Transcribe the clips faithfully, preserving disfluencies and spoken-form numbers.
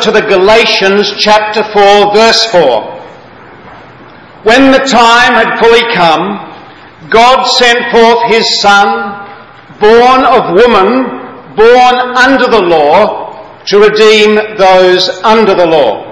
to the Galatians chapter four, verse four. When the time had fully come, God sent forth his Son, born of woman, born under the law, to redeem those under the law.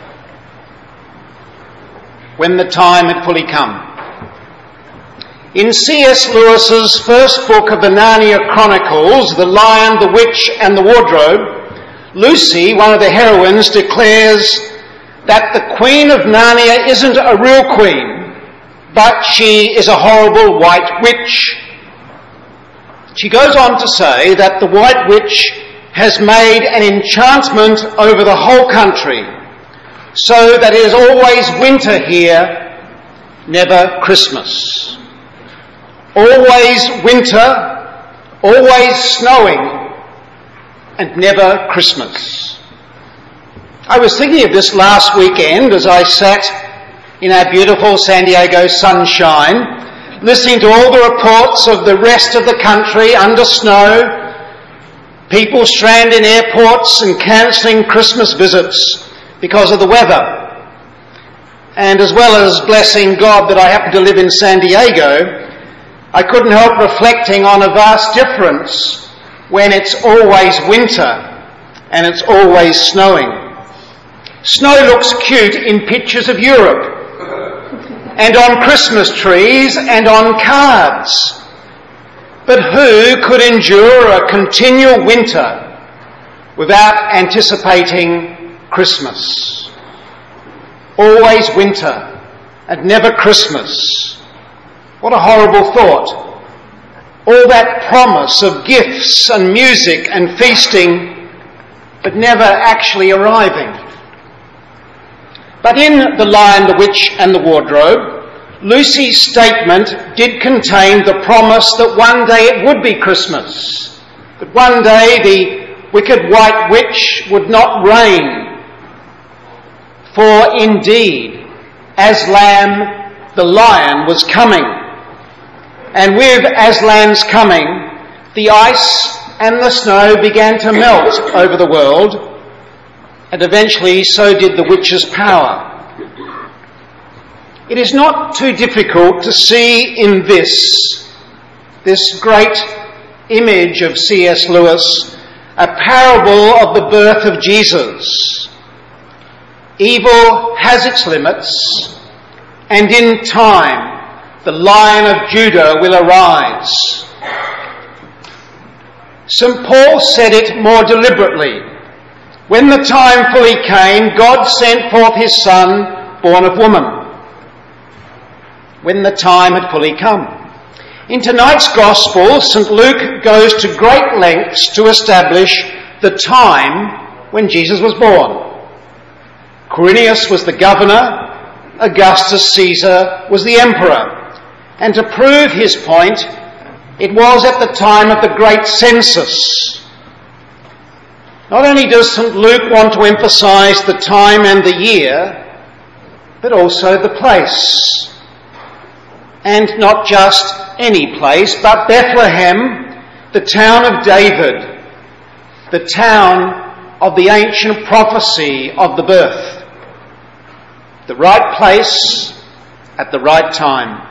When the time had fully come. In C S Lewis's first book of the Narnia Chronicles, The Lion, the Witch and the Wardrobe, Lucy, one of the heroines, declares that the Queen of Narnia isn't a real queen, but she is a horrible white witch. She goes on to say that the White Witch has made an enchantment over the whole country, so that it is always winter here, never Christmas. Always winter, always snowing, and never Christmas. I was thinking of this last weekend as I sat in our beautiful San Diego sunshine, listening to all the reports of the rest of the country under snow, people stranded in airports and cancelling Christmas visits because of the weather. And as well as blessing God that I happen to live in San Diego, I couldn't help reflecting on a vast difference when it's always winter and it's always snowing. Snow looks cute in pictures of Europe and on Christmas trees and on cards. But who could endure a continual winter without anticipating Christmas? Always winter and never Christmas. What a horrible thought. All that promise of gifts and music and feasting, but never actually arriving. But in The Lion, the Witch and the Wardrobe, Lucy's statement did contain the promise that one day it would be Christmas, that one day the wicked white witch would not reign. For indeed, Aslan the lion was coming. And with Aslan's coming, the ice and the snow began to melt over the world, and eventually so did the witch's power. It is not too difficult to see in this, this great image of C S Lewis, a parable of the birth of Jesus. Evil has its limits, and in time, the Lion of Judah will arise. Saint Paul said it more deliberately. When the time fully came, God sent forth his Son, born of woman. When the time had fully come. In tonight's Gospel, Saint Luke goes to great lengths to establish the time when Jesus was born. Quirinius was the governor, Augustus Caesar was the emperor. And to prove his point, it was at the time of the great census. Not only does Saint Luke want to emphasise the time and the year, but also the place. And not just any place, but Bethlehem, the town of David, the town of the ancient prophecy of the birth. The right place at the right time.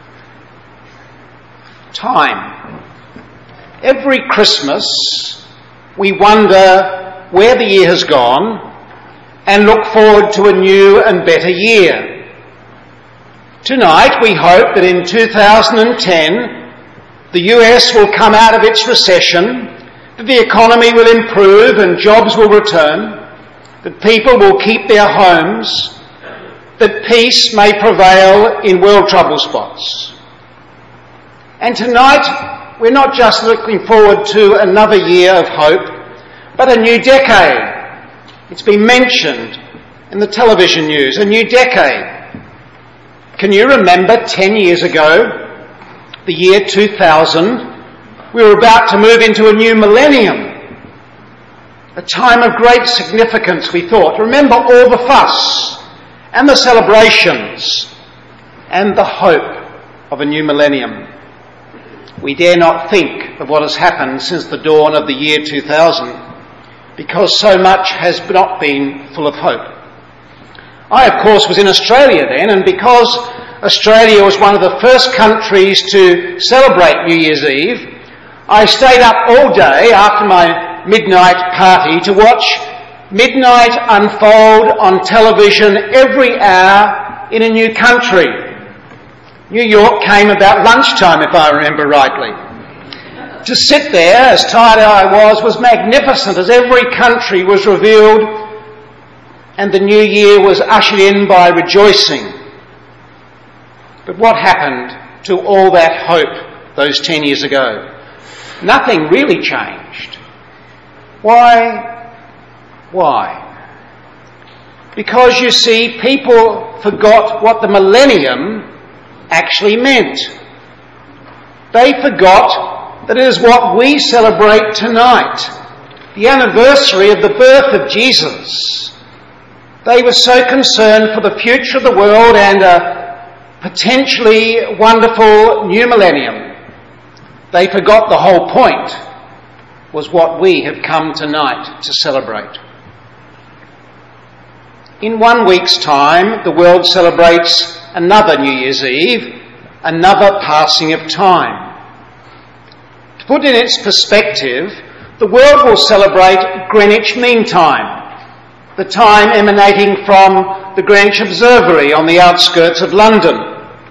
Time. Every Christmas we wonder where the year has gone and look forward to a new and better year. Tonight we hope that in two thousand ten the U S will come out of its recession, that the economy will improve and jobs will return, that people will keep their homes, that peace may prevail in world trouble spots. And tonight, we're not just looking forward to another year of hope, but a new decade. It's been mentioned in the television news, a new decade. Can you remember ten years ago, the year two thousand, we were about to move into a new millennium, a time of great significance, we thought. Remember all the fuss and the celebrations and the hope of a new millennium. We dare not think of what has happened since the dawn of the year two thousand. because so much has not been full of hope. I, of course, was in Australia then, and because Australia was one of the first countries to celebrate New Year's Eve, I stayed up all day after my midnight party to watch midnight unfold on television every hour in a new country. New York came about lunchtime, if I remember rightly. To sit there, as tired as I was, was magnificent as every country was revealed and the new year was ushered in by rejoicing. But what happened to all that hope those ten years ago? Nothing really changed. Why? Why? Because, you see, people forgot what the millennium actually meant. They forgot that it is what we celebrate tonight, the anniversary of the birth of Jesus. They were so concerned for the future of the world and a potentially wonderful new millennium. They forgot the whole point was what we have come tonight to celebrate. In one week's time, the world celebrates another New Year's Eve, another passing of time. To put in its perspective, the world will celebrate Greenwich Mean Time, the time emanating from the Greenwich Observatory on the outskirts of London.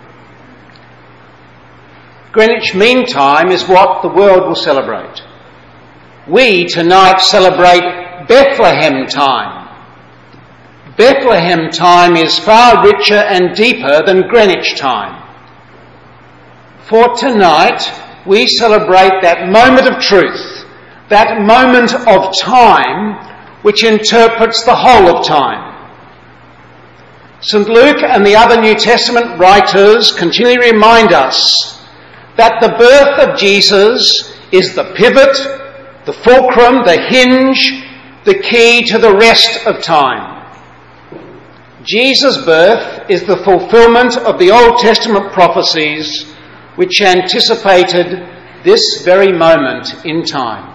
Greenwich Mean Time is what the world will celebrate. We tonight celebrate Bethlehem Time. Bethlehem Time is far richer and deeper than Greenwich Time. For tonight, we celebrate that moment of truth, that moment of time which interprets the whole of time. Saint Luke and the other New Testament writers continually remind us that the birth of Jesus is the pivot, the fulcrum, the hinge, the key to the rest of time. Jesus' birth is the fulfilment of the Old Testament prophecies which anticipated this very moment in time.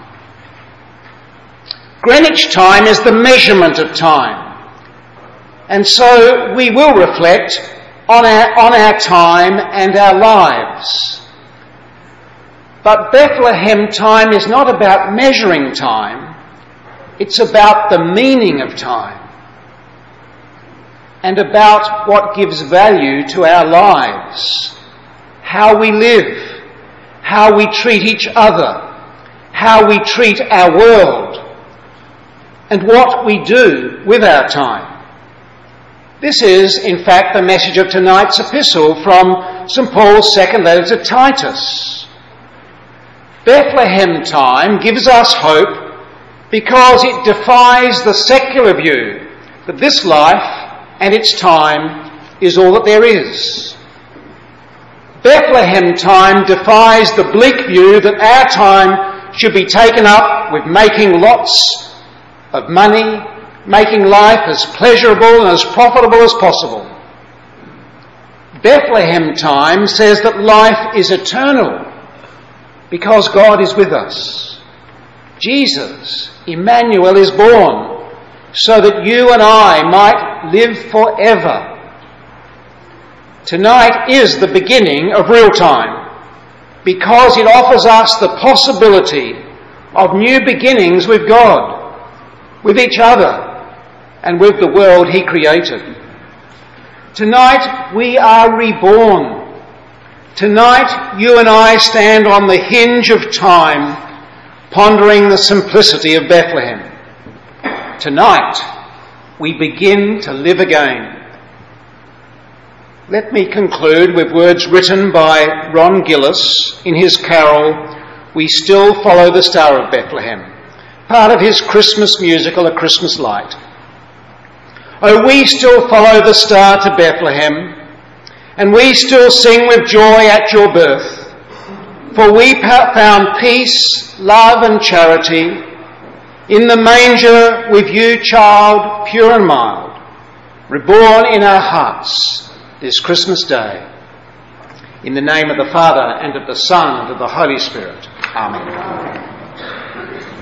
Greenwich time is the measurement of time, and so we will reflect on our, on our time and our lives. But Bethlehem time is not about measuring time, it's about the meaning of time and about what gives value to our lives, how we live, how we treat each other, how we treat our world, and what we do with our time. This is, in fact, the message of tonight's epistle from Saint Paul's second letter to Titus. Bethlehem time gives us hope because it defies the secular view that this life and its time is all that there is. Bethlehem time defies the bleak view that our time should be taken up with making lots of money, making life as pleasurable and as profitable as possible. Bethlehem time says that life is eternal because God is with us. Jesus, Emmanuel, is born so that you and I might live forever. Tonight is the beginning of real time because it offers us the possibility of new beginnings with God, with each other, and with the world He created. Tonight we are reborn. Tonight you and I stand on the hinge of time, pondering the simplicity of Bethlehem. Tonight we begin to live again. Let me conclude with words written by Ron Gillis in his carol, We Still Follow the Star of Bethlehem, part of his Christmas musical, A Christmas Light. Oh, we still follow the star to Bethlehem, and we still sing with joy at your birth, for we found peace, love and charity in the manger with you, child, pure and mild, reborn in our hearts this Christmas day. In the name of the Father, and of the Son, and of the Holy Spirit. Amen.